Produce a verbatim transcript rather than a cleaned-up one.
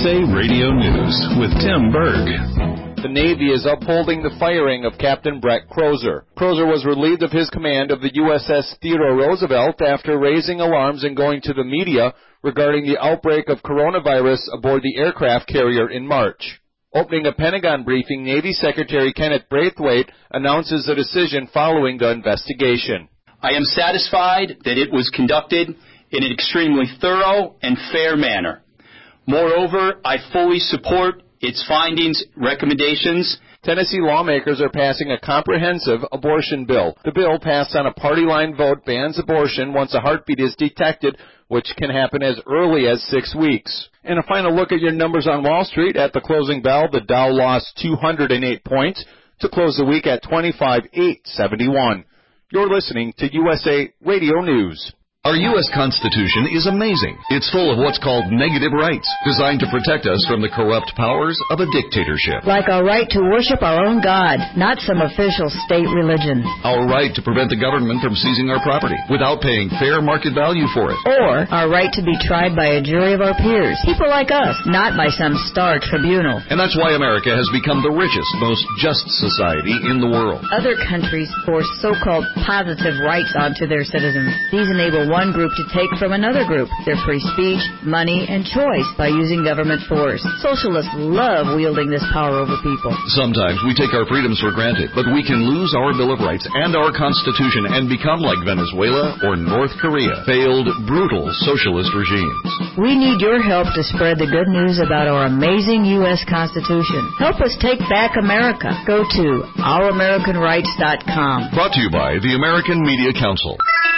A Radio News with Tim Berg. The Navy is upholding the firing of Captain Brett Crozer. Crozer was relieved of his command of the U S S Theodore Roosevelt after raising alarms and going to the media regarding the outbreak of coronavirus aboard the aircraft carrier in March. Opening a Pentagon briefing, Navy Secretary Kenneth Braithwaite announces the decision following the investigation. I am satisfied that it was conducted in an extremely thorough and fair manner. Moreover, I fully support its findings, recommendations. Tennessee lawmakers are passing a comprehensive abortion bill. The bill, passed on a party line vote, bans abortion once a heartbeat is detected, which can happen as early as six weeks. And a final look at your numbers on Wall Street. At the closing bell, the Dow lost two hundred eight points to close the week at twenty-five thousand eight hundred seventy-one. You're listening to U S A Radio News. Our U S Constitution is amazing. It's full of what's called negative rights, designed to protect us from the corrupt powers of a dictatorship. Like our right to worship our own God, not some official state religion. Our right to prevent the government from seizing our property without paying fair market value for it. Or our right to be tried by a jury of our peers, people like us, not by some star tribunal. And that's why America has become the richest, most just society in the world. Other countries force so-called positive rights onto their citizens. These enable one group to take from another group their free speech, money, and choice by using government force. Socialists love wielding this power over people. Sometimes we take our freedoms for granted, but we can lose our Bill of Rights and our Constitution and become like Venezuela or North Korea, failed, brutal socialist regimes. We need your help to spread the good news about our amazing U S Constitution. Help us take back America. Go to our american rights dot com. Brought to you by the American Media Council.